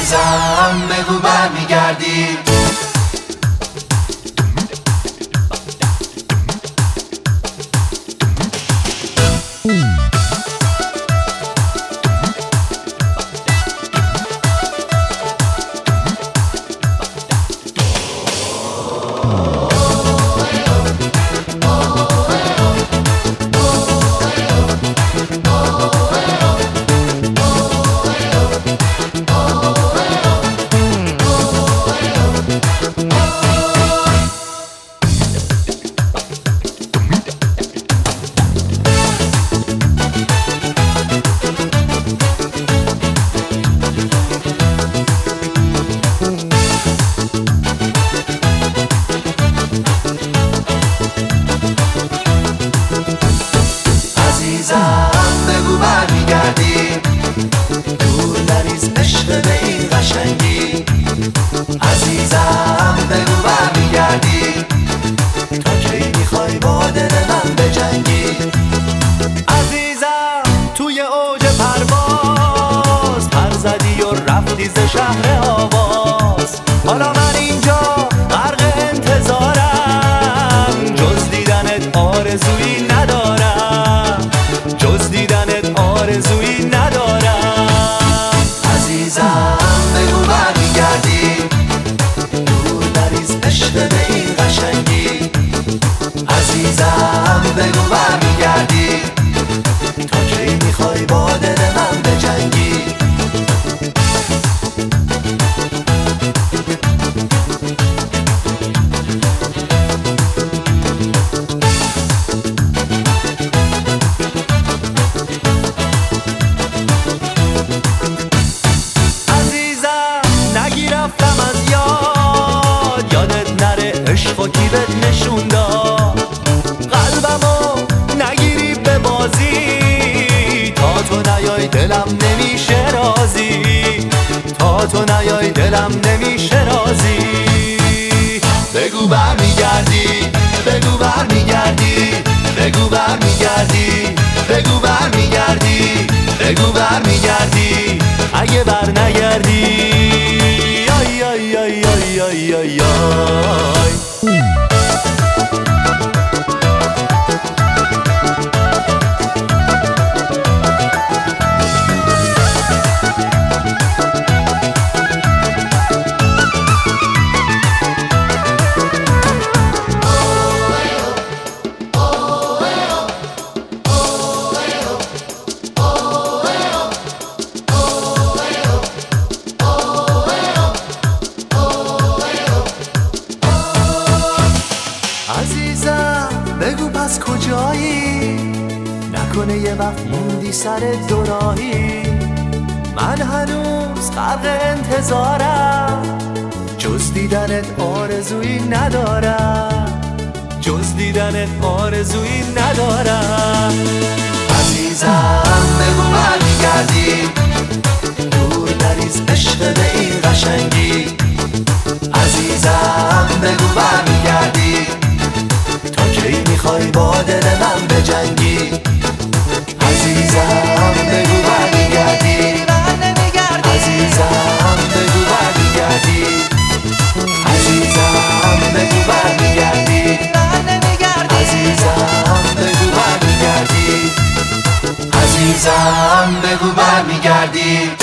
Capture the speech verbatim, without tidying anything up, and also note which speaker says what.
Speaker 1: عزیزم بگو برمیگردی. عزیزم بگو برمیگردی، دور نریز عشق به این قشنگی. عزیزم بگو برمیگردی، تا کی میخوای با دل من بجنگی. عزیزم توی اوج پرواز پر زدی و رفتی ز شهر آواز. حالا من اینجا غرق انتظارم، جز دیدنت آرزویی ندارم، جز دیدنت آرزویی ندارم. عزیزم بگو برمیگردی، دور نریز عشق به این قشنگی. عزیزم بگو برمیگردی، تا کی میخوای با دل من بجنگی. رفتم از یاد، یادت نره عشق و کیبت نشون داد. قلبمو نگیری به بازی، تا تو نیای دلم نمیشه رازی، تا تو نیای دلم نمیشه رازی. بگو برمیگردی، بگو برمیگردی، بگو برمیگردی، بگو برمیگردی، بگو برمیگردی. اگه بر نگردی آی آی آی آی آی آی آی. عزیزم بگو پس کجایی، نکنه یه وقت موندی سر دوراهی. من هنوز غرق انتظارم، جز دیدنت آرزویی ندارم، جز دیدنت آرزویی ندارم. عزیزم بگو برمیگردی، دور نریز عشق به این قشنگی. عزیزم بگو برمیگردی، تا کی میخوای با دل من بجنگی. عزیزم بگو برمیگردی، عزیزم بگو برمیگردی، عزیزم بگو برمیگردی، عزیزم بگو برمیگردی، عزیزم بگو برمیگردی.